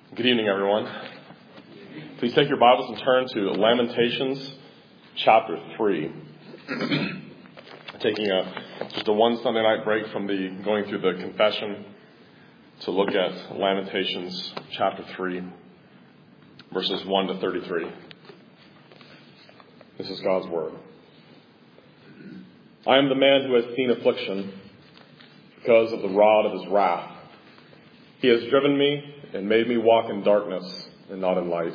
Good evening, everyone. Please take your Bibles and turn to Lamentations chapter 3. Taking just a one Sunday night break from going through the confession to look at Lamentations chapter 3, verses 1 to 33. This is God's word. I am the man who has seen affliction because of the rod of his wrath. He has driven me and made me walk in darkness and not in light.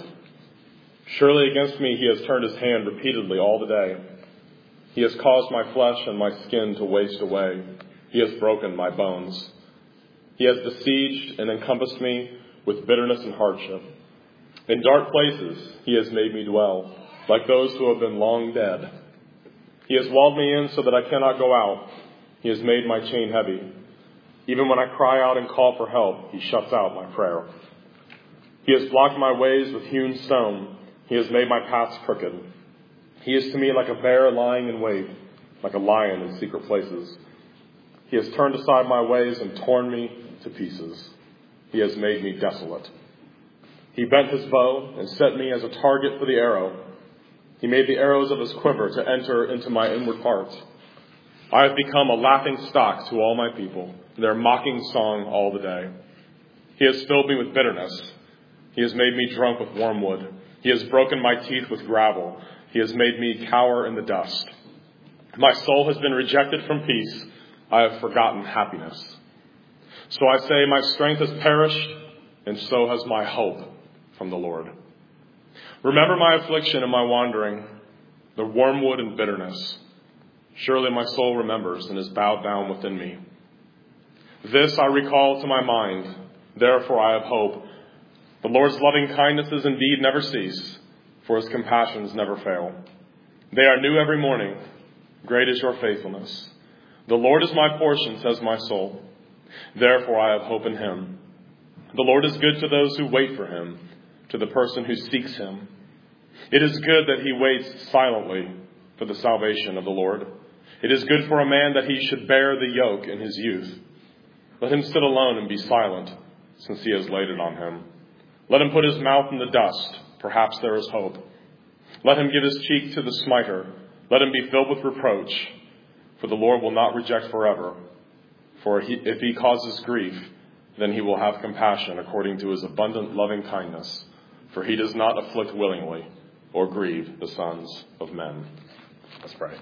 Surely against me he has turned his hand repeatedly all the day. He has caused my flesh and my skin to waste away. He has broken my bones. He has besieged and encompassed me with bitterness and hardship. In dark places he has made me dwell, like those who have been long dead. He has walled me in so that I cannot go out. He has made my chain heavy. Even when I cry out and call for help, he shuts out my prayer. He has blocked my ways with hewn stone. He has made my paths crooked. He is to me like a bear lying in wait, like a lion in secret places. He has turned aside my ways and torn me to pieces. He has made me desolate. He bent his bow and set me as a target for the arrow. He made the arrows of his quiver to enter into my inward parts. I have become a laughing stock to all my people, their mocking song all the day. He has filled me with bitterness. He has made me drunk with wormwood. He has broken my teeth with gravel. He has made me cower in the dust. My soul has been rejected from peace. I have forgotten happiness. So I say, my strength has perished, and so has my hope from the Lord. Remember my affliction and my wandering, the wormwood and bitterness. Surely my soul remembers and is bowed down within me. This I recall to my mind, therefore I have hope. The Lord's loving kindnesses indeed never cease, for his compassions never fail. They are new every morning. Great is your faithfulness. The Lord is my portion, says my soul. Therefore I have hope in him. The Lord is good to those who wait for him, to the person who seeks him. It is good that he waits silently for the salvation of the Lord. It is good for a man that he should bear the yoke in his youth. Let him sit alone and be silent, since he has laid it on him. Let him put his mouth in the dust. Perhaps there is hope. Let him give his cheek to the smiter. Let him be filled with reproach. For the Lord will not reject forever. For if he causes grief, then he will have compassion according to his abundant loving kindness. For he does not afflict willingly or grieve the sons of men. Let's pray.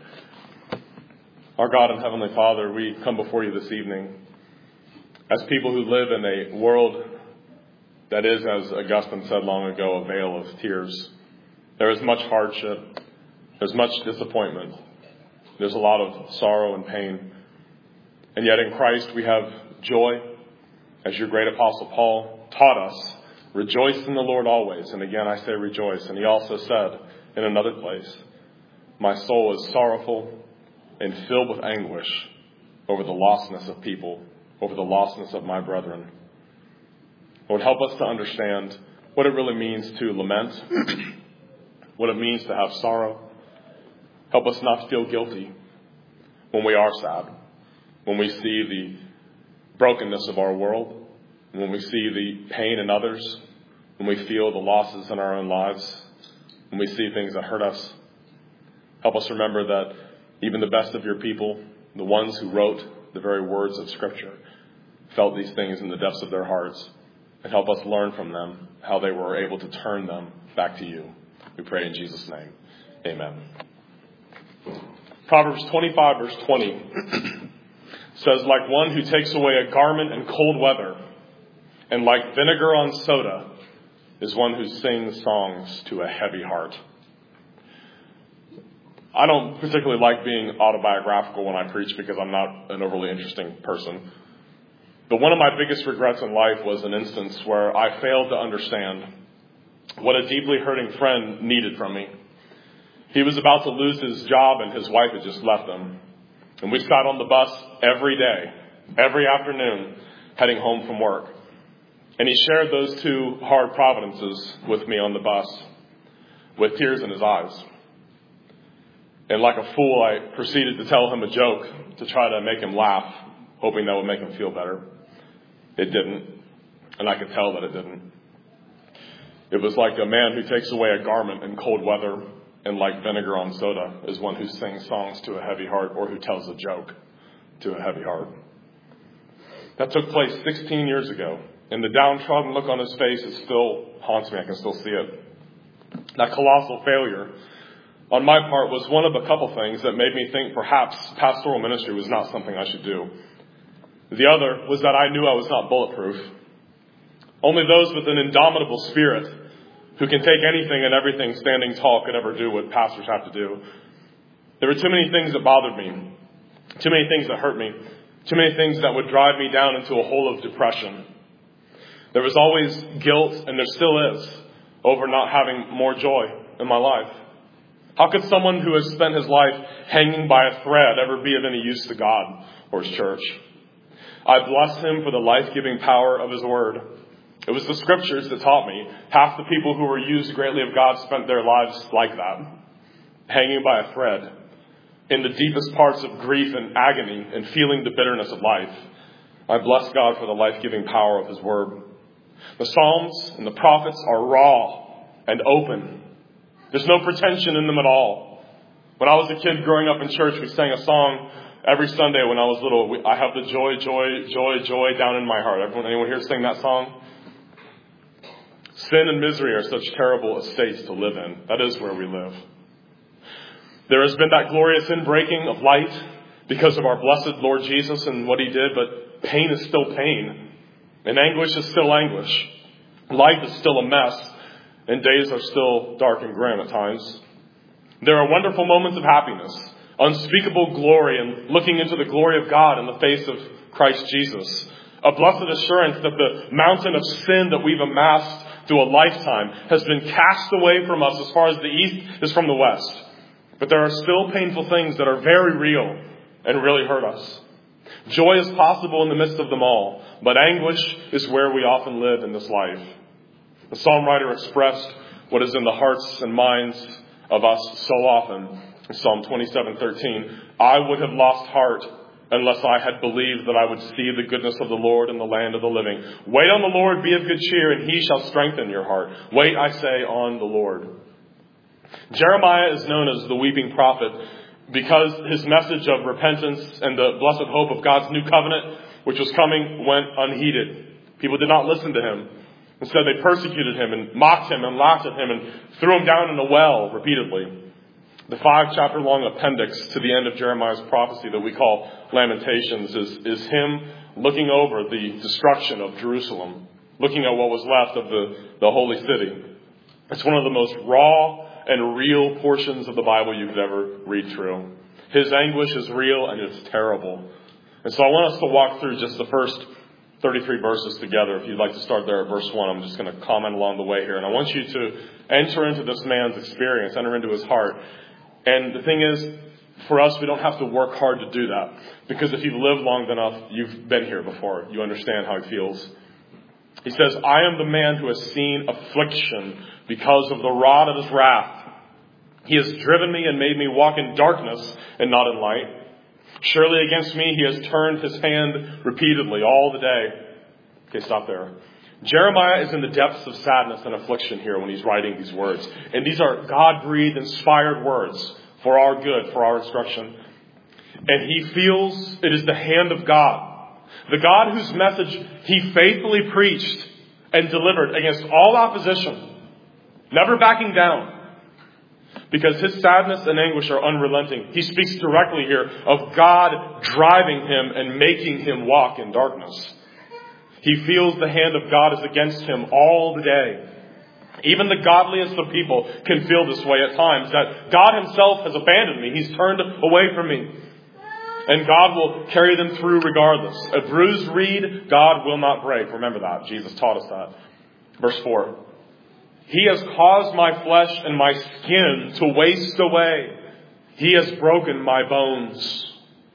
Our God and Heavenly Father, we come before you this evening as people who live in a world that is, as Augustine said long ago, a vale of tears. There is much hardship. There's much disappointment. There's a lot of sorrow and pain. And yet in Christ we have joy. As your great apostle Paul taught us, rejoice in the Lord always. And again I say rejoice. And he also said in another place, my soul is sorrowful and filled with anguish over the lostness of people, over the lostness of my brethren. Lord, help us to understand what it really means to lament, what it means to have sorrow. Help us not to feel guilty when we are sad, when we see the brokenness of our world, when we see the pain in others, when we feel the losses in our own lives, when we see things that hurt us. Help us remember that even the best of your people, the ones who wrote the very words of Scripture, felt these things in the depths of their hearts. And help us learn from them how they were able to turn them back to you. We pray in Jesus' name. Amen. Proverbs 25 verse 20 says, like one who takes away a garment in cold weather, and like vinegar on soda, is one who sings songs to a heavy heart. I don't particularly like being autobiographical when I preach because I'm not an overly interesting person. But one of my biggest regrets in life was an instance where I failed to understand what a deeply hurting friend needed from me. He was about to lose his job and his wife had just left him. And we sat on the bus every day, every afternoon, heading home from work. And he shared those two hard providences with me on the bus with tears in his eyes. And like a fool, I proceeded to tell him a joke to try to make him laugh, hoping that would make him feel better. It didn't, and I could tell that it didn't. It was like a man who takes away a garment in cold weather, and like vinegar on soda is one who sings songs to a heavy heart or who tells a joke to a heavy heart. That took place 16 years ago, and the downtrodden look on his face still haunts me. I can still see it. That colossal failure on my part was one of a couple things that made me think perhaps pastoral ministry was not something I should do. The other was that I knew I was not bulletproof. Only those with an indomitable spirit who can take anything and everything standing tall could ever do what pastors have to do. There were too many things that bothered me, too many things that hurt me, too many things that would drive me down into a hole of depression. There was always guilt, and there still is, over not having more joy in my life. How could someone who has spent his life hanging by a thread ever be of any use to God or His church? I bless Him for the life-giving power of His Word. It was the Scriptures that taught me. Half the people who were used greatly of God spent their lives like that, hanging by a thread, in the deepest parts of grief and agony and feeling the bitterness of life. I bless God for the life-giving power of His Word. The Psalms and the prophets are raw and open. There's no pretension in them at all. When I was a kid growing up in church, we sang a song every Sunday when I was little. I have the joy, joy, joy, joy down in my heart. Anyone here sing that song? Sin and misery are such terrible estates to live in. That is where we live. There has been that glorious inbreaking of light because of our blessed Lord Jesus and what He did, but pain is still pain. And anguish is still anguish. Life is still a mess. And days are still dark and grim at times. There are wonderful moments of happiness, unspeakable glory, and looking into the glory of God in the face of Christ Jesus. A blessed assurance that the mountain of sin that we've amassed through a lifetime has been cast away from us as far as the east is from the west. But there are still painful things that are very real and really hurt us. Joy is possible in the midst of them all, but anguish is where we often live in this life. The psalm writer expressed what is in the hearts and minds of us so often. In Psalm 27:13, I would have lost heart unless I had believed that I would see the goodness of the Lord in the land of the living. Wait on the Lord, be of good cheer, and He shall strengthen your heart. Wait, I say, on the Lord. Jeremiah is known as the weeping prophet because his message of repentance and the blessed hope of God's new covenant, which was coming, went unheeded. People did not listen to him. Instead, they persecuted him and mocked him and laughed at him and threw him down in a well repeatedly. The 5-chapter-long appendix to the end of Jeremiah's prophecy that we call Lamentations is him looking over the destruction of Jerusalem, looking at what was left of the holy city. It's one of the most raw and real portions of the Bible you could ever read through. His anguish is real and it's terrible. And so I want us to walk through just the first 33 verses together. If you'd like to start there at verse 1, I'm just going to comment along the way here. And I want you to enter into this man's experience, enter into his heart. And the thing is, for us, we don't have to work hard to do that. Because if you've lived long enough, you've been here before. You understand how he feels. He says, I am the man who has seen affliction because of the rod of His wrath. He has driven me and made me walk in darkness and not in light. Surely against me He has turned His hand repeatedly all the day. Okay, stop there. Jeremiah is in the depths of sadness and affliction here when he's writing these words. And these are God-breathed, inspired words for our good, for our instruction. And he feels it is the hand of God. The God whose message he faithfully preached and delivered against all opposition, never backing down. Because his sadness and anguish are unrelenting. He speaks directly here of God driving him and making him walk in darkness. He feels the hand of God is against him all the day. Even the godliest of people can feel this way at times, that God Himself has abandoned me. He's turned away from me. And God will carry them through regardless. A bruised reed, God will not break. Remember that. Jesus taught us that. Verse 4. He has caused my flesh and my skin to waste away. He has broken my bones.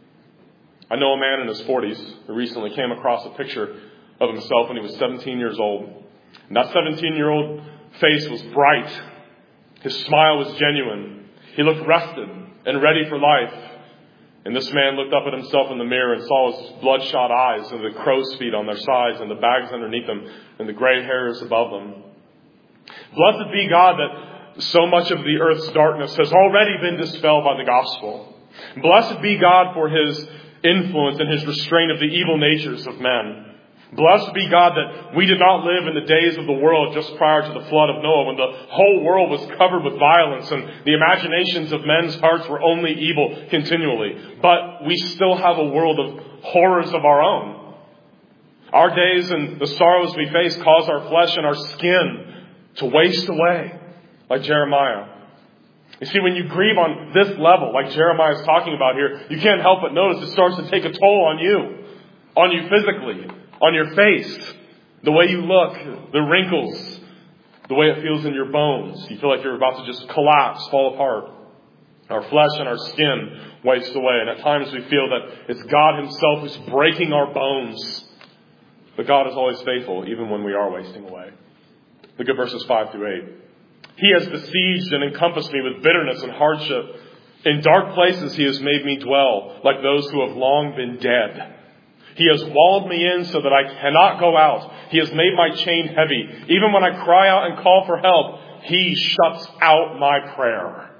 I know a man in his 40s who recently came across a picture of himself when he was 17 years old. And that 17-year-old face was bright. His smile was genuine. He looked rested and ready for life. And this man looked up at himself in the mirror and saw his bloodshot eyes and the crow's feet on their sides and the bags underneath them and the gray hairs above them. Blessed be God that so much of the earth's darkness has already been dispelled by the gospel. Blessed be God for His influence and His restraint of the evil natures of men. Blessed be God that we did not live in the days of the world just prior to the flood of Noah, when the whole world was covered with violence and the imaginations of men's hearts were only evil continually. But we still have a world of horrors of our own. Our days and the sorrows we face cause our flesh and our skin to waste away, like Jeremiah. You see, when you grieve on this level, like Jeremiah is talking about here, you can't help but notice it starts to take a toll on you physically, on your face, the way you look, the wrinkles, the way it feels in your bones. You feel like you're about to just collapse, fall apart. Our flesh and our skin waste away, and at times we feel that it's God Himself who's breaking our bones. But God is always faithful, even when we are wasting away. Look at verses 5 through 8. He has besieged and encompassed me with bitterness and hardship. In dark places He has made me dwell, like those who have long been dead. He has walled me in so that I cannot go out. He has made my chain heavy. Even when I cry out and call for help, He shuts out my prayer.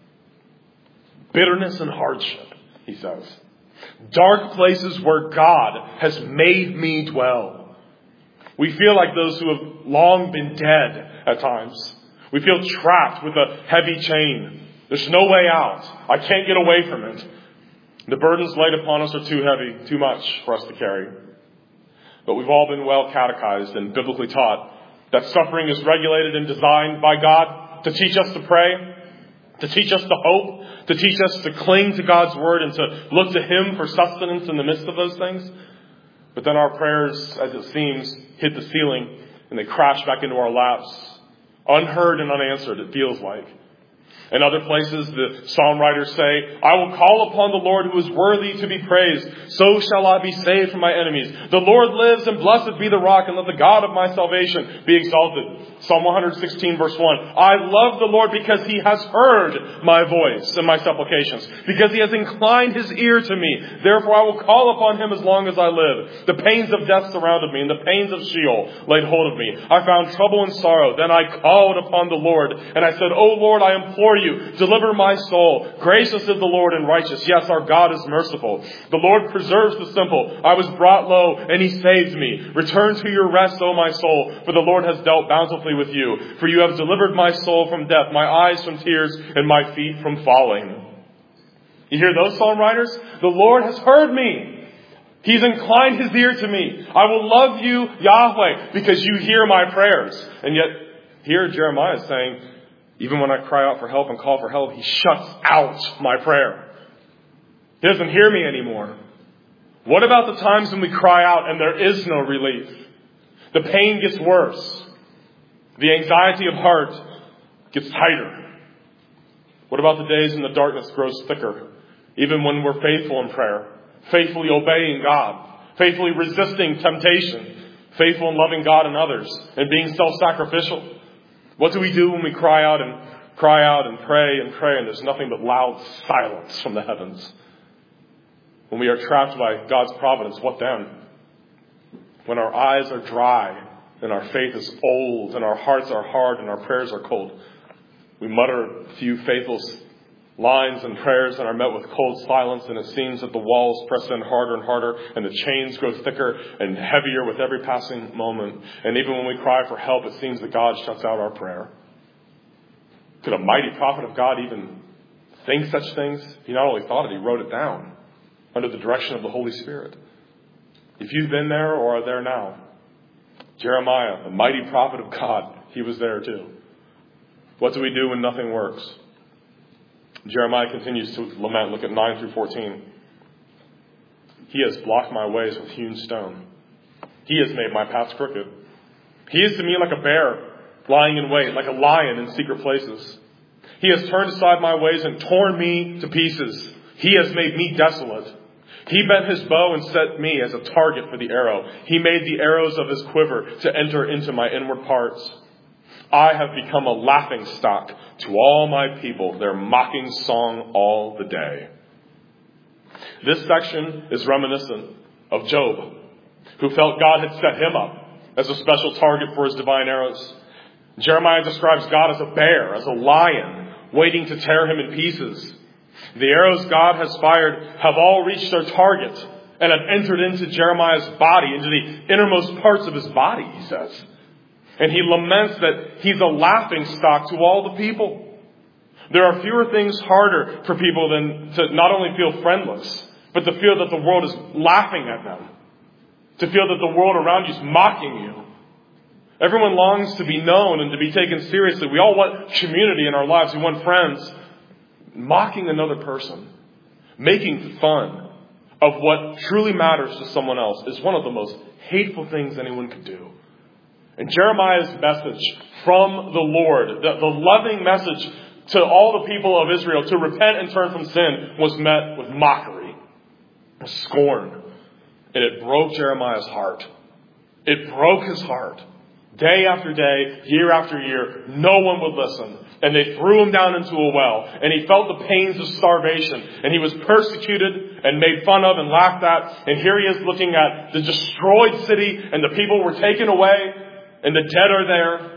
Bitterness and hardship, he says. Dark places where God has made me dwell. We feel like those who have long been dead at times. We feel trapped with a heavy chain. There's no way out. I can't get away from it. The burdens laid upon us are too heavy, too much for us to carry. But we've all been well catechized and biblically taught that suffering is regulated and designed by God to teach us to pray, to teach us to hope, to teach us to cling to God's word and to look to Him for sustenance in the midst of those things. But then our prayers, as it seems, hit the ceiling and they crash back into our laps. Unheard and unanswered, it feels like. In other places, the psalm writers say, I will call upon the Lord who is worthy to be praised. So shall I be saved from my enemies. The Lord lives, and blessed be the rock, and let the God of my salvation be exalted. Psalm 116 verse 1. I love the Lord because He has heard my voice and my supplications, because He has inclined His ear to me. Therefore I will call upon Him as long as I live. The pains of death surrounded me, and the pains of Sheol laid hold of me. I found trouble and sorrow. Then I called upon the Lord, and I said, O Lord, I implore you, deliver my soul. Gracious is the Lord and righteous. Yes, our God is merciful. The Lord preserves the simple. I was brought low, and He saved me. Return to your rest, O my soul, for the Lord has dealt bountifully with you. For you have delivered my soul from death, my eyes from tears, and my feet from falling. You hear those psalm writers? The Lord has heard me. He's inclined His ear to me. I will love you, Yahweh, because you hear my prayers. And yet, here Jeremiah is saying, even when I cry out for help and call for help, He shuts out my prayer. He doesn't hear me anymore. What about the times when we cry out and there is no relief? The pain gets worse. The anxiety of heart gets tighter. What about the days when the darkness grows thicker? Even when we're faithful in prayer, faithfully obeying God, faithfully resisting temptation, faithful in loving God and others, and being self-sacrificial. What do we do when we cry out and pray, and there's nothing but loud silence from the heavens? When we are trapped by God's providence, what then? When our eyes are dry, and our faith is old, and our hearts are hard, and our prayers are cold, we mutter a few faithful lines and prayers and are met with cold silence, and it seems that the walls press in harder and harder, and the chains grow thicker and heavier with every passing moment. And even when we cry for help, it seems that God shuts out our prayer. Could a mighty prophet of God even think such things? He not only thought it, he wrote it down under the direction of the Holy Spirit. If you've been there or are there now, Jeremiah, the mighty prophet of God, he was there too. What do we do when nothing works? Jeremiah continues to lament. Look at 9 through 14. He has blocked my ways with hewn stone. He has made my paths crooked. He is to me like a bear lying in wait, like a lion in secret places. He has turned aside my ways and torn me to pieces. He has made me desolate. He bent his bow and set me as a target for the arrow. He made the arrows of his quiver to enter into my inward parts. I have become a laughing stock to all my people, their mocking song all the day. This section is reminiscent of Job, who felt God had set him up as a special target for his divine arrows. Jeremiah describes God as a bear, as a lion, waiting to tear him in pieces. The arrows God has fired have all reached their target and have entered into Jeremiah's body, into the innermost parts of his body, he says. And he laments that he's a laughingstock to all the people. There are fewer things harder for people than to not only feel friendless, but to feel that the world is laughing at them. To feel that the world around you is mocking you. Everyone longs to be known and to be taken seriously. We all want community in our lives. We want friends. Mocking another person, making fun of what truly matters to someone else is one of the most hateful things anyone could do. And Jeremiah's message from the Lord, the loving message to all the people of Israel to repent and turn from sin, was met with mockery, scorn. And it broke Jeremiah's heart. It broke his heart. Day after day, year after year, no one would listen. And they threw him down into a well. And he felt the pains of starvation. And he was persecuted and made fun of and laughed at. And here he is looking at the destroyed city. And the people were taken away. And the dead are there.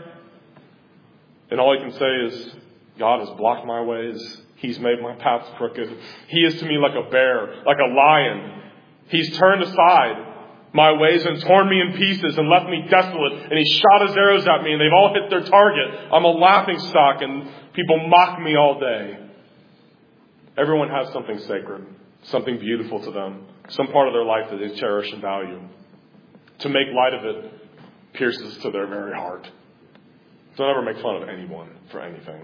And all he can say is, God has blocked my ways. He's made my paths crooked. He is to me like a bear, like a lion. He's turned aside my ways and torn me in pieces and left me desolate. And he shot his arrows at me and they've all hit their target. I'm a laughingstock and people mock me all day. Everyone has something sacred, something beautiful to them, some part of their life that they cherish and value. To make light of it pierces to their very heart. Don't ever make fun of anyone for anything.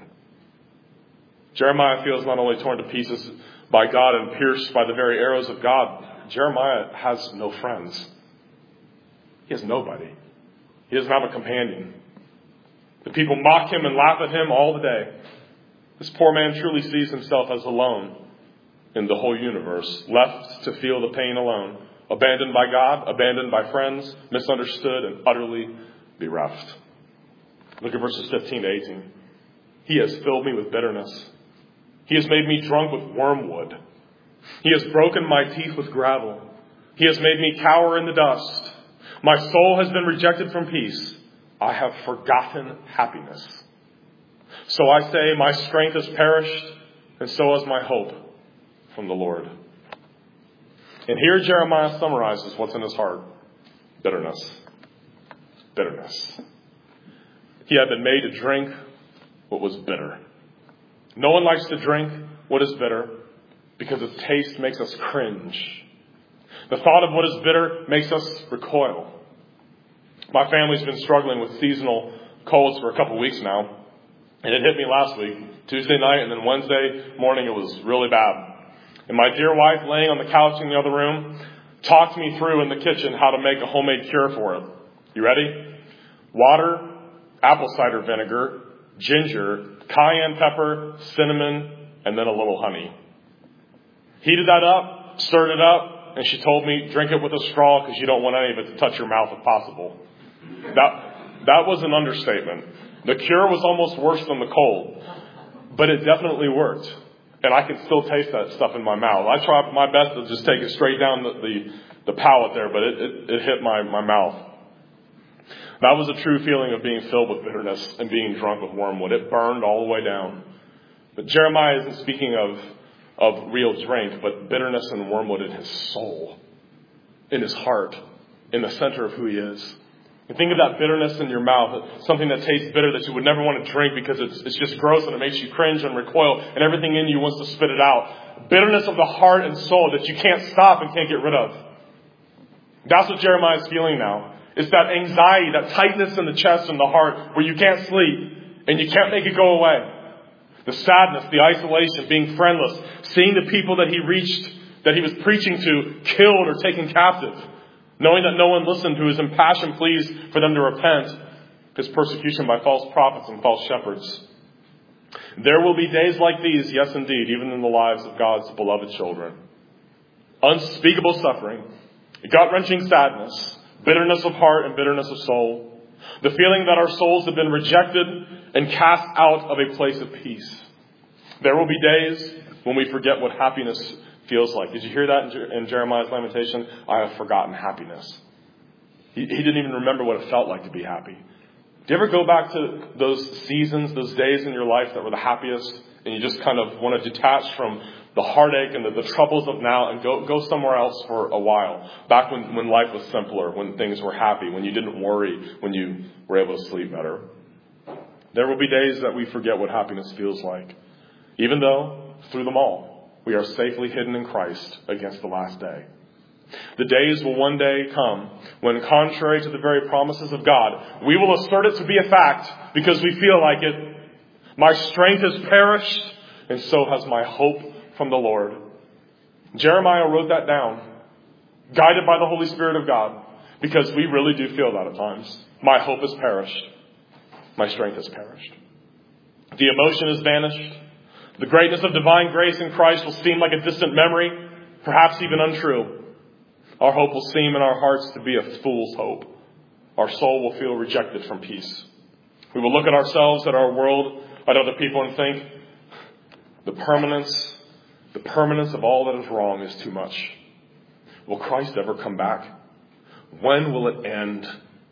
Jeremiah feels not only torn to pieces by God and pierced by the very arrows of God, Jeremiah has no friends. He has nobody. He doesn't have a companion. The people mock him and laugh at him all the day. This poor man truly sees himself as alone in the whole universe, left to feel the pain alone, abandoned by God, abandoned by friends, misunderstood, and utterly bereft. Look at verses 15 to 18. He has filled me with bitterness. He has made me drunk with wormwood. He has broken my teeth with gravel. He has made me cower in the dust. My soul has been rejected from peace. I have forgotten happiness. So I say, my strength has perished, and so has my hope from the Lord. And here Jeremiah summarizes what's in his heart. Bitterness. Bitterness. He had been made to drink what was bitter. No one likes to drink what is bitter because its taste makes us cringe. The thought of what is bitter makes us recoil. My family's been struggling with seasonal colds for a couple weeks now. And it hit me last week, Tuesday night, and then Wednesday morning it was really bad. And my dear wife, laying on the couch in the other room, talked me through in the kitchen how to make a homemade cure for it. You ready? Water, apple cider vinegar, ginger, cayenne pepper, cinnamon, and then a little honey. Heated that up, stirred it up, and she told me, drink it with a straw because you don't want any of it to touch your mouth if possible. That was an understatement. The cure was almost worse than the cold, but it definitely worked. And I can still taste that stuff in my mouth. I tried my best to just take it straight down the palate there, but it hit my mouth. That was a true feeling of being filled with bitterness and being drunk with wormwood. It burned all the way down. But Jeremiah isn't speaking of real drink, but bitterness and wormwood in his soul, in his heart, in the center of who he is. And think of that bitterness in your mouth, something that tastes bitter that you would never want to drink because it's just gross and it makes you cringe and recoil and everything in you wants to spit it out. Bitterness of the heart and soul that you can't stop and can't get rid of. That's what Jeremiah is feeling now. It's that anxiety, that tightness in the chest and the heart where you can't sleep and you can't make it go away. The sadness, the isolation, being friendless, seeing the people that he was preaching to, killed or taken captive. Knowing that no one listened to his impassioned pleas for them to repent, his persecution by false prophets and false shepherds. There will be days like these, yes indeed, even in the lives of God's beloved children. Unspeakable suffering, gut-wrenching sadness, bitterness of heart and bitterness of soul. The feeling that our souls have been rejected and cast out of a place of peace. There will be days when we forget what happiness feels like. Did you hear that in Jeremiah's lamentation? I have forgotten happiness. He didn't even remember what it felt like to be happy. Do you ever go back to those seasons, those days in your life that were the happiest, and you just kind of want to detach from the heartache and the troubles of now and go somewhere else for a while? Back when life was simpler, when things were happy, when you didn't worry, when you were able to sleep better. There will be days that we forget what happiness feels like, even though through them all we are safely hidden in Christ against the last day. The days will one day come when, contrary to the very promises of God, we will assert it to be a fact because we feel like it. My strength has perished, and so has my hope from the Lord. Jeremiah wrote that down, guided by the Holy Spirit of God, because we really do feel that at times. My hope has perished. My strength has perished. The emotion has vanished. The greatness of divine grace in Christ will seem like a distant memory, perhaps even untrue. Our hope will seem in our hearts to be a fool's hope. Our soul will feel rejected from peace. We will look at ourselves, at our world, at other people and think, the permanence of all that is wrong is too much. Will Christ ever come back? When will it end?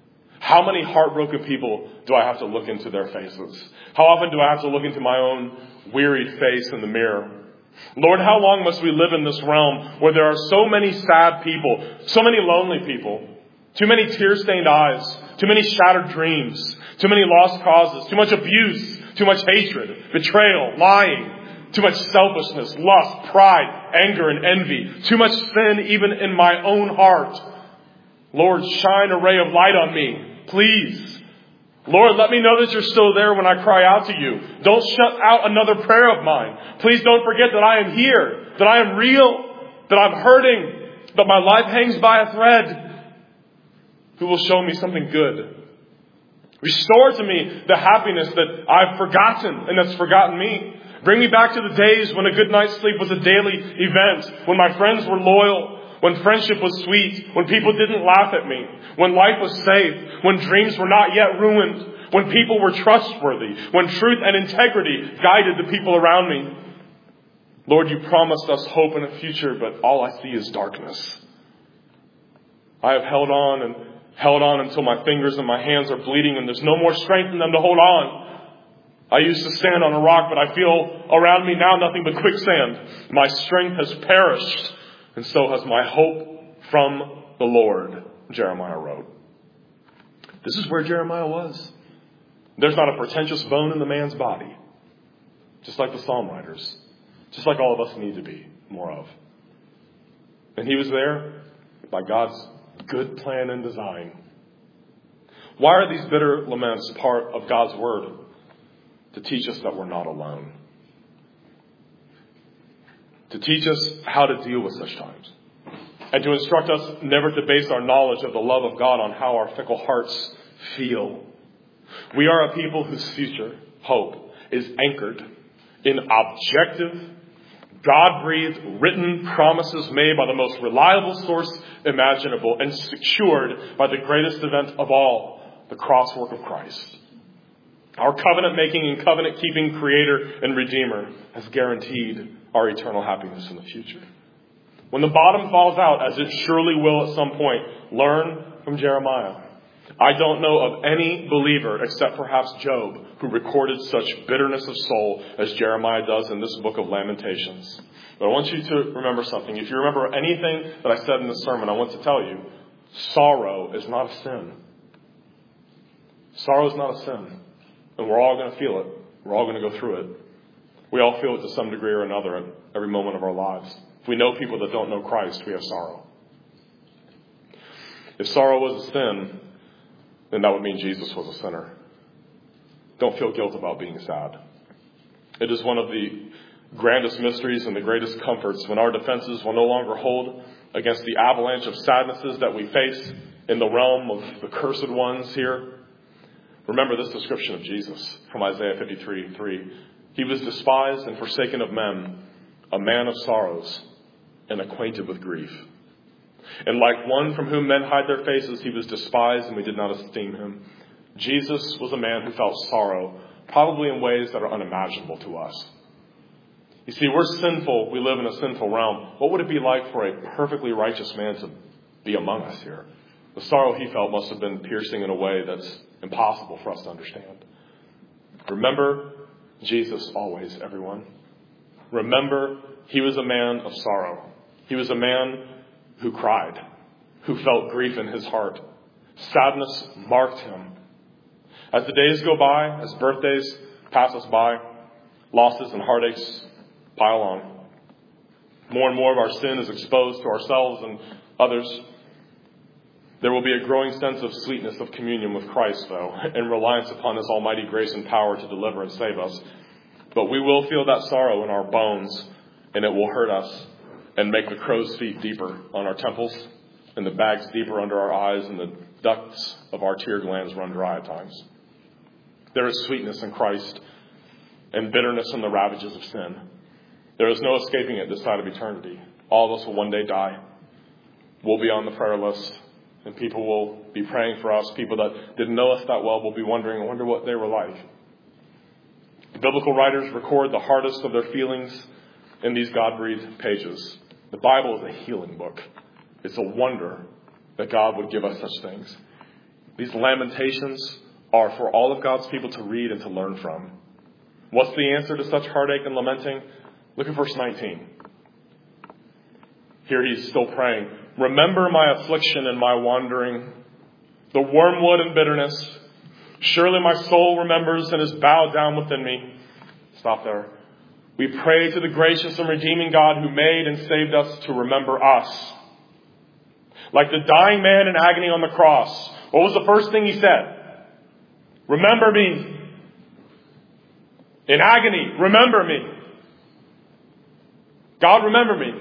How many heartbroken people do I have to look into their faces? How often do I have to look into my own wearied face in the mirror? Lord, how long must we live in this realm where there are so many sad people, so many lonely people, too many tear-stained eyes, too many shattered dreams, too many lost causes, too much abuse, too much hatred, betrayal, lying, too much selfishness, lust, pride, anger, and envy, too much sin even in my own heart. Lord, shine a ray of light on me, please. Lord, let me know that you're still there when I cry out to you. Don't shut out another prayer of mine. Please don't forget that I am here, that I am real, that I'm hurting, that my life hangs by a thread. Who will show me something good? Restore to me the happiness that I've forgotten and that's forgotten me. Bring me back to the days when a good night's sleep was a daily event, when my friends were loyal, when friendship was sweet, when people didn't laugh at me, when life was safe, when dreams were not yet ruined, when people were trustworthy, when truth and integrity guided the people around me. Lord, you promised us hope and a future, but all I see is darkness. I have held on until my fingers and my hands are bleeding and there's no more strength in them to hold on. I used to stand on a rock, but I feel around me now nothing but quicksand. My strength has perished, and so has my hope from the Lord, Jeremiah wrote. This is where Jeremiah was. There's not a pretentious bone in the man's body, just like the psalm writers, just like all of us need to be more of. And he was there by God's good plan and design. Why are these bitter laments part of God's word? To teach us that we're not alone. To teach us how to deal with such times. And to instruct us never to base our knowledge of the love of God on how our fickle hearts feel. We are a people whose future hope is anchored in objective, God-breathed, written promises made by the most reliable source imaginable and secured by the greatest event of all, the cross work of Christ. Our covenant-making and covenant-keeping Creator and Redeemer has guaranteed our eternal happiness in the future. When the bottom falls out, as it surely will at some point, learn from Jeremiah. I don't know of any believer, except perhaps Job, who recorded such bitterness of soul as Jeremiah does in this book of Lamentations. But I want you to remember something. If you remember anything that I said in this sermon, I want to tell you, sorrow is not a sin. Sorrow is not a sin. And we're all going to feel it. We're all going to go through it. We all feel it to some degree or another at every moment of our lives. If we know people that don't know Christ, we have sorrow. If sorrow was a sin, then that would mean Jesus was a sinner. Don't feel guilt about being sad. It is one of the grandest mysteries and the greatest comforts when our defenses will no longer hold against the avalanche of sadnesses that we face in the realm of the cursed ones here. Remember this description of Jesus from Isaiah 53:3. He was despised and forsaken of men, a man of sorrows and acquainted with grief. And like one from whom men hide their faces, he was despised and we did not esteem him. Jesus was a man who felt sorrow, probably in ways that are unimaginable to us. You see, we're sinful. We live in a sinful realm. What would it be like for a perfectly righteous man to be among us here? The sorrow he felt must have been piercing in a way that's impossible for us to understand. Remember Jesus always, everyone. Remember, he was a man of sorrow. He was a man who cried, who felt grief in his heart. Sadness marked him. As the days go by, as birthdays pass us by, losses and heartaches pile on. More and more of our sin is exposed to ourselves and others. There will be a growing sense of sweetness of communion with Christ, though, and reliance upon His almighty grace and power to deliver and save us. But we will feel that sorrow in our bones, and it will hurt us and make the crow's feet deeper on our temples and the bags deeper under our eyes, and the ducts of our tear glands run dry at times. There is sweetness in Christ and bitterness in the ravages of sin. There is no escaping it this side of eternity. All of us will one day die. We'll be on the prayer list. And people will be praying for us. People that didn't know us that well will be wondering, I wonder what they were like. The biblical writers record the hardest of their feelings in these God-breathed pages. The Bible is a healing book. It's a wonder that God would give us such things. These lamentations are for all of God's people to read and to learn from. What's the answer to such heartache and lamenting? Look at verse 19. Here he's still praying. Remember my affliction and my wandering, the wormwood and bitterness. Surely my soul remembers and is bowed down within me. Stop there. We pray to the gracious and redeeming God who made and saved us to remember us. Like the dying man in agony on the cross. What was the first thing he said? Remember me. In agony, remember me. God, remember me.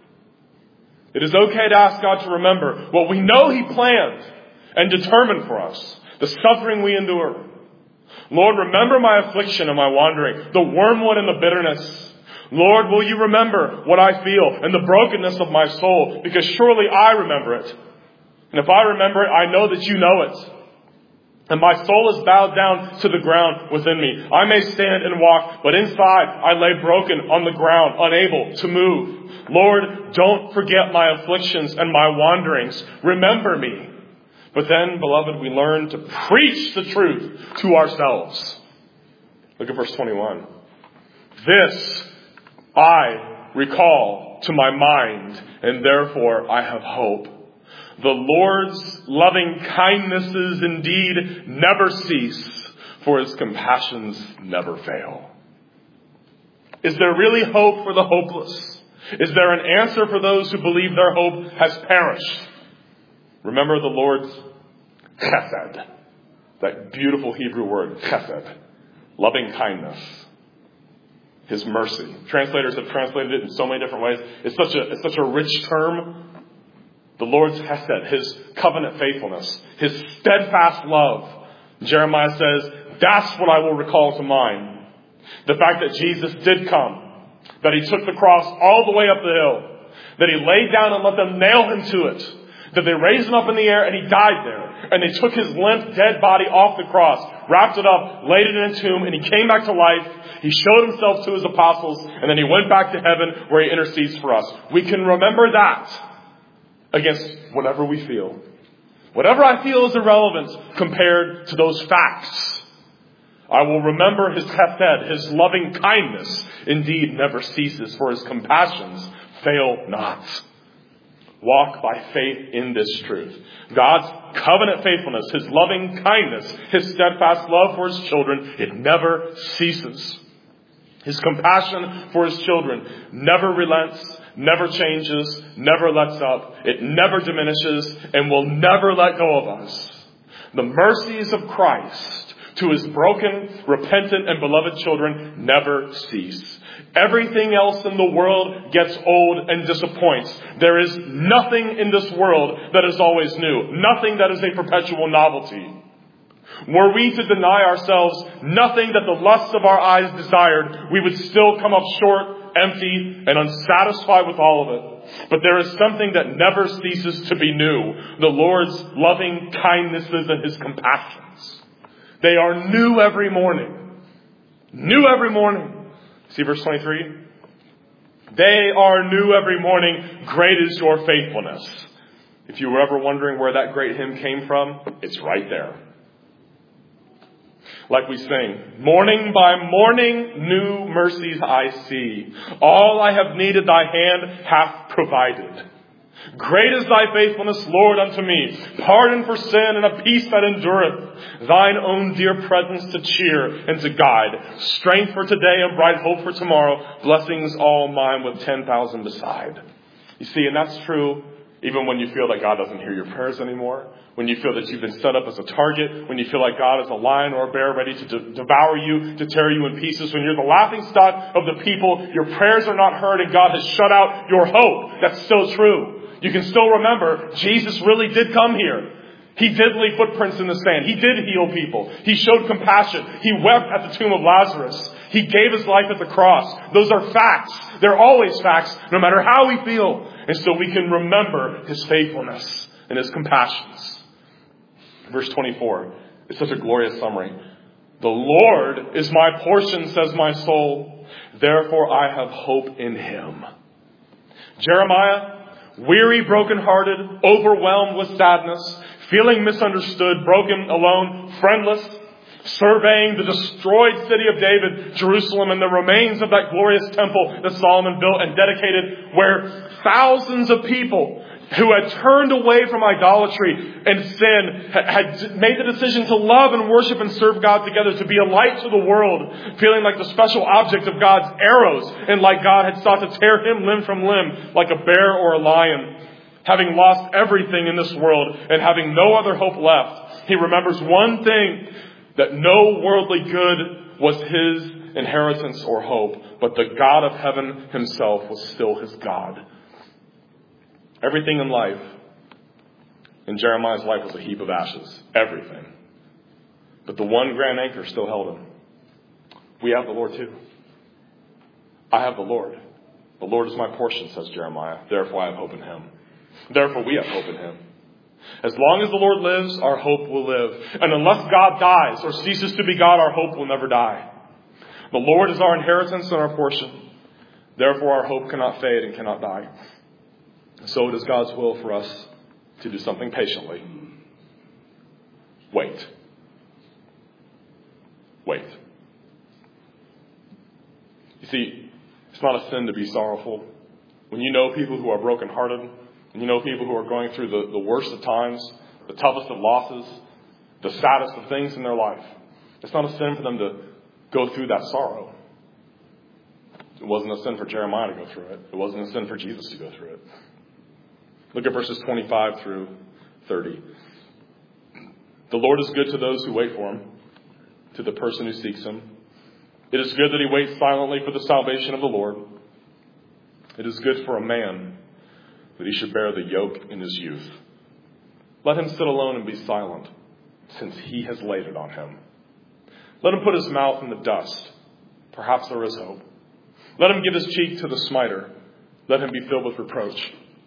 It is okay to ask God to remember what we know He planned and determined for us, the suffering we endure. Lord, remember my affliction and my wandering, the wormwood and the bitterness. Lord, will you remember what I feel and the brokenness of my soul, because surely I remember it. And if I remember it, I know that you know it. And my soul is bowed down to the ground within me. I may stand and walk, but inside I lay broken on the ground, unable to move. Lord, don't forget my afflictions and my wanderings. Remember me. But then, beloved, we learn to preach the truth to ourselves. Look at verse 21. This I recall to my mind, and therefore I have hope. The Lord's loving kindnesses indeed never cease, for His compassions never fail. Is there really hope for the hopeless? Is there an answer for those who believe their hope has perished? Remember the Lord's chesed, that beautiful Hebrew word, chesed, loving kindness, His mercy. Translators have translated it in so many different ways. It's such a rich term. The Lord's chesed, His covenant faithfulness, His steadfast love. Jeremiah says, that's what I will recall to mind. The fact that Jesus did come, that He took the cross all the way up the hill, that He laid down and let them nail Him to it, that they raised Him up in the air and He died there, and they took His limp, dead body off the cross, wrapped it up, laid it in a tomb, and He came back to life. He showed Himself to His apostles, and then He went back to heaven where He intercedes for us. We can remember that against whatever we feel. Whatever I feel is irrelevant compared to those facts. I will remember His chesed, His loving kindness, indeed never ceases, for His compassions fail not. Walk by faith in this truth. God's covenant faithfulness, His loving kindness, His steadfast love for His children, it never ceases. His compassion for His children never relents, never changes, never lets up. It never diminishes and will never let go of us. The mercies of Christ to His broken, repentant, and beloved children never cease. Everything else in the world gets old and disappoints. There is nothing in this world that is always new. Nothing that is a perpetual novelty. Were we to deny ourselves nothing that the lusts of our eyes desired, we would still come up short, empty, and unsatisfied with all of it. But there is something that never ceases to be new. The Lord's loving kindnesses and His compassions. They are new every morning. New every morning. See verse 23? They are new every morning. Great is your faithfulness. If you were ever wondering where that great hymn came from, it's right there. Like we sing, morning by morning, new mercies I see. All I have needed, thy hand hath provided. Great is thy faithfulness, Lord, unto me. Pardon for sin and a peace that endureth. Thine own dear presence to cheer and to guide. Strength for today and bright hope for tomorrow. Blessings all mine with 10,000 beside. You see, and that's true even when you feel that God doesn't hear your prayers anymore. When you feel that you've been set up as a target. When you feel like God is a lion or a bear ready to devour you, to tear you in pieces. When you're the laughing stock of the people, your prayers are not heard and God has shut out your hope. That's still true. You can still remember Jesus really did come here. He did leave footprints in the sand. He did heal people. He showed compassion. He wept at the tomb of Lazarus. He gave his life at the cross. Those are facts. They're always facts, no matter how we feel. And so we can remember his faithfulness and his compassions. Verse 24 is such a glorious summary. The Lord is my portion, says my soul. Therefore I have hope in him. Jeremiah, weary, brokenhearted, overwhelmed with sadness, feeling misunderstood, broken, alone, friendless, surveying the destroyed city of David, Jerusalem, and the remains of that glorious temple that Solomon built and dedicated, where thousands of people who had turned away from idolatry and sin had made the decision to love and worship and serve God together, to be a light to the world, feeling like the special object of God's arrows, and like God had sought to tear him limb from limb, like a bear or a lion. Having lost everything in this world and having no other hope left, he remembers one thing, that no worldly good was his inheritance or hope, but the God of heaven himself was still his God. Everything in life, in Jeremiah's life, was a heap of ashes. Everything. But the one grand anchor still held him. We have the Lord too. I have the Lord. The Lord is my portion, says Jeremiah. Therefore I have hope in him. Therefore we have hope in him. As long as the Lord lives, our hope will live. And unless God dies or ceases to be God, our hope will never die. The Lord is our inheritance and our portion. Therefore our hope cannot fade and cannot die. So it is God's will for us to do something patiently. Wait. Wait. You see, it's not a sin to be sorrowful. When you know people who are brokenhearted, and you know people who are going through the worst of times, the toughest of losses, the saddest of things in their life, it's not a sin for them to go through that sorrow. It wasn't a sin for Jeremiah to go through it. It wasn't a sin for Jesus to go through it. Look at verses 25 through 30. The Lord is good to those who wait for him, to the person who seeks him. It is good that he waits silently for the salvation of the Lord. It is good for a man that he should bear the yoke in his youth. Let him sit alone and be silent, since he has laid it on him. Let him put his mouth in the dust. Perhaps there is hope. Let him give his cheek to the smiter. Let him be filled with reproach.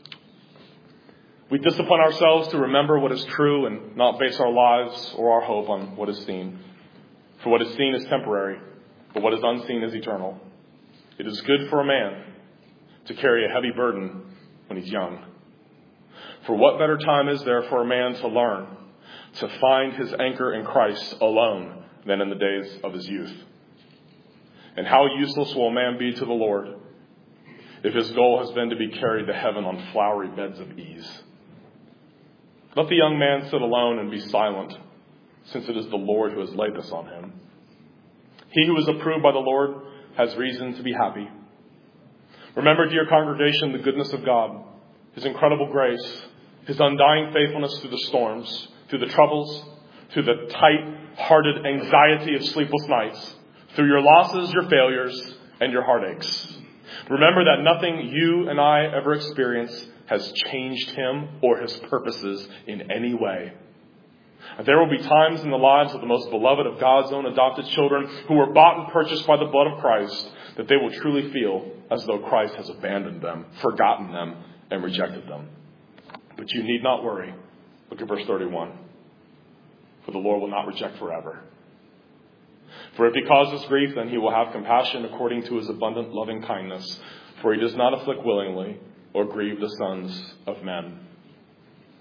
We discipline ourselves to remember what is true and not base our lives or our hope on what is seen. For what is seen is temporary, but what is unseen is eternal. It is good for a man to carry a heavy burden when he's young. For what better time is there for a man to learn, to find his anchor in Christ alone than in the days of his youth? And how useless will a man be to the Lord if his goal has been to be carried to heaven on flowery beds of ease? Let the young man sit alone and be silent, since it is the Lord who has laid this on him. He who is approved by the Lord has reason to be happy. Remember, dear congregation, the goodness of God, his incredible grace, his undying faithfulness through the storms, through the troubles, through the tight-hearted anxiety of sleepless nights, through your losses, your failures, and your heartaches. Remember that nothing you and I ever experience has changed him or his purposes in any way. There will be times in the lives of the most beloved of God's own adopted children who were bought and purchased by the blood of Christ that they will truly feel as though Christ has abandoned them, forgotten them, and rejected them. But you need not worry. Look at verse 31. For the Lord will not reject forever. For if he causes grief, then he will have compassion according to his abundant loving kindness. For he does not afflict willingly or grieve the sons of men.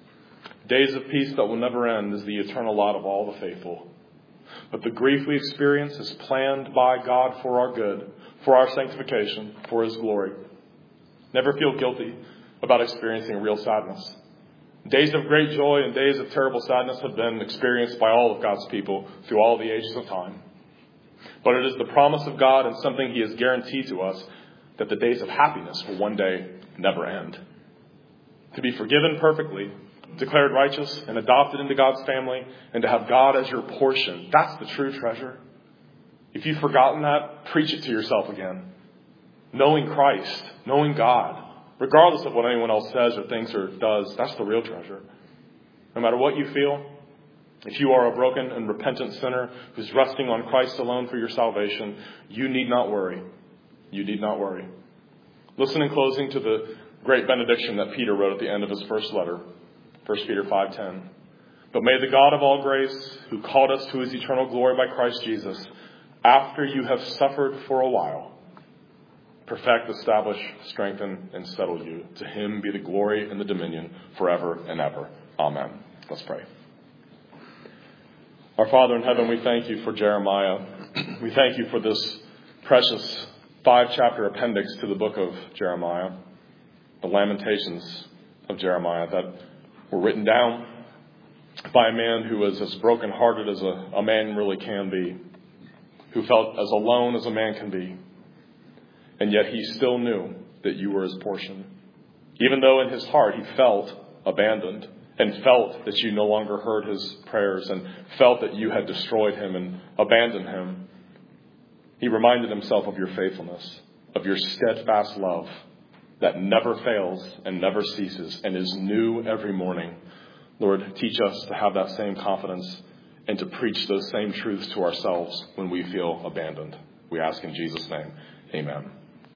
Days of peace that will never end is the eternal lot of all the faithful. But the grief we experience is planned by God for our good, for our sanctification, for His glory. Never feel guilty about experiencing real sadness. Days of great joy and days of terrible sadness have been experienced by all of God's people through all the ages of time. But it is the promise of God and something He has guaranteed to us that the days of happiness will one day never end. To be forgiven perfectly, declared righteous and adopted into God's family, and to have God as your portion, that's the true treasure. If you've forgotten that, preach it to yourself again. Knowing Christ, knowing God, regardless of what anyone else says or thinks or does, that's the real treasure. No matter what you feel, if you are a broken and repentant sinner who's resting on Christ alone for your salvation, you need not worry. You need not worry. Listen in closing to the great benediction that Peter wrote at the end of his first letter, 1 Peter 5:10. But may the God of all grace, who called us to His eternal glory by Christ Jesus, after you have suffered for a while, perfect, establish, strengthen, and settle you. To Him be the glory and the dominion forever and ever. Amen. Let's pray. Our Father in heaven, we thank You for Jeremiah. We thank You for this precious 5-chapter appendix to the book of Jeremiah, the Lamentations of Jeremiah that were written down by a man who was as brokenhearted as a man really can be, who felt as alone as a man can be. And yet he still knew that You were his portion. Even though in his heart he felt abandoned and felt that You no longer heard his prayers and felt that You had destroyed him and abandoned him, he reminded himself of Your faithfulness, of Your steadfast love that never fails and never ceases and is new every morning. Lord, teach us to have that same confidence and to preach those same truths to ourselves when we feel abandoned. We ask in Jesus' name. Amen.